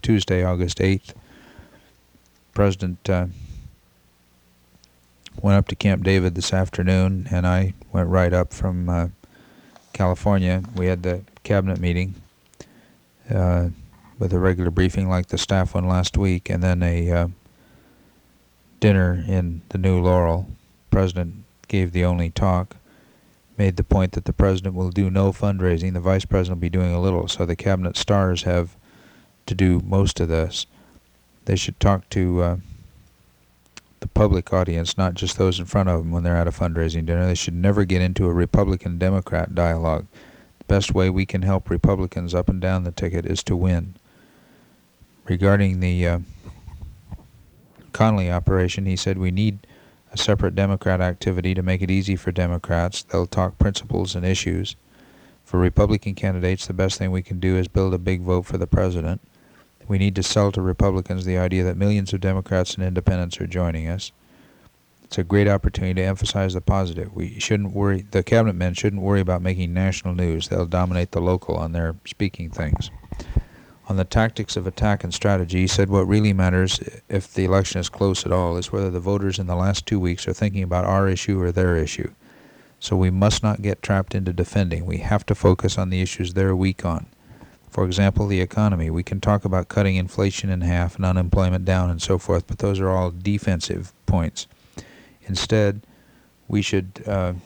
Tuesday, August 8th. President went up to Camp David this afternoon, and I went right up from California. We had the cabinet meeting with a regular briefing like the staff one last week, and then a dinner in the New Laurel. The President gave the only talk, made the point that the President will do no fundraising. The Vice President will be doing a little, so the cabinet stars have to do most of this. They should talk to the public audience, not just those in front of them when they're at a fundraising dinner. They should never get into a Republican-Democrat dialogue. The best way we can help Republicans up and down the ticket is to win. Regarding the Connally operation, he said we need a separate Democrat activity to make it easy for Democrats. They'll talk principles and issues. For Republican candidates, the best thing we can do is build a big vote for the President. We need to sell to Republicans the idea that millions of Democrats and independents are joining us. It's a great opportunity to emphasize the positive. We shouldn't worry, the cabinet men shouldn't worry about making national news. They'll dominate the local on their speaking things. On the tactics of attack and strategy, he said what really matters, if the election is close at all, is whether the voters in the last 2 weeks are thinking about our issue or their issue. So we must not get trapped into defending. We have to focus on the issues they're weak on. For example, the economy. We can talk about cutting inflation in half and unemployment down and so forth, but those are all defensive points. Instead, we should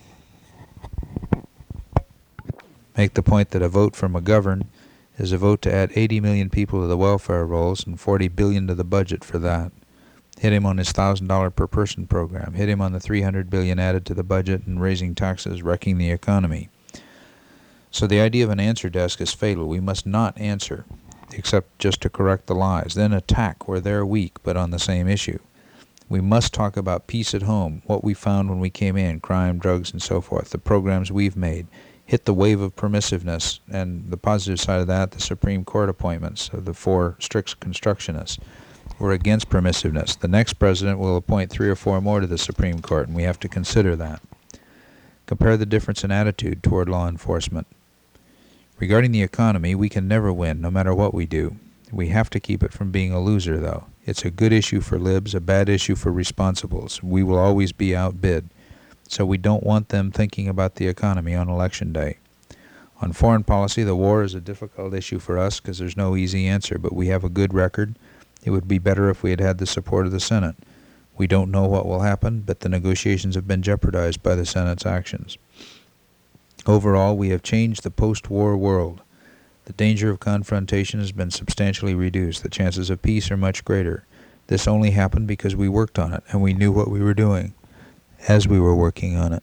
make the point that a vote for McGovern is a vote to add 80 million people to the welfare rolls and $40 billion to the budget for that. Hit him on his $1,000 per person program. Hit him on the $300 billion added to the budget and raising taxes, wrecking the economy. So the idea of an answer desk is fatal. We must not answer, except just to correct the lies, then attack where they're weak, but on the same issue. We must talk about peace at home, what we found when we came in, crime, drugs, and so forth, the programs we've made. Hit the wave of permissiveness, and the positive side of that, the Supreme Court appointments of the 4 strict constructionists. We're against permissiveness. The next president will appoint 3 or 4 more to the Supreme Court, and we have to consider that. Compare the difference in attitude toward law enforcement. Regarding the economy, we can never win, no matter what we do. We have to keep it from being a loser, though. It's a good issue for libs, a bad issue for responsibles. We will always be outbid. So we don't want them thinking about the economy on Election Day. On foreign policy, the war is a difficult issue for us because there's no easy answer, but we have a good record. It would be better if we had had the support of the Senate. We don't know what will happen, but the negotiations have been jeopardized by the Senate's actions. Overall, we have changed the post-war world. The danger of confrontation has been substantially reduced. The chances of peace are much greater. This only happened because we worked on it, and we knew what we were doing as we were working on it.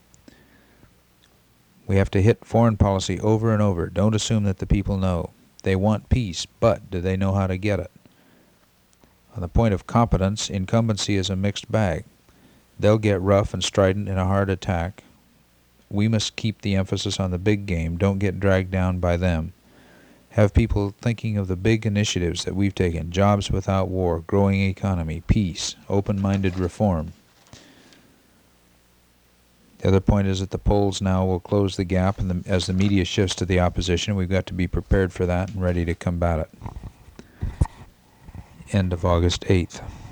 We have to hit foreign policy over and over. Don't assume that the people know. They want peace, but do they know how to get it? On the point of competence, incumbency is a mixed bag. They'll get rough and strident in a hard attack. We must keep the emphasis on the big game. Don't get dragged down by them. Have people thinking of the big initiatives that we've taken: jobs without war, growing economy, peace, open-minded reform. The other point is that the polls now will close the gap, and as the media shifts to the opposition, we've got to be prepared for that and ready to combat it. End of August 8th.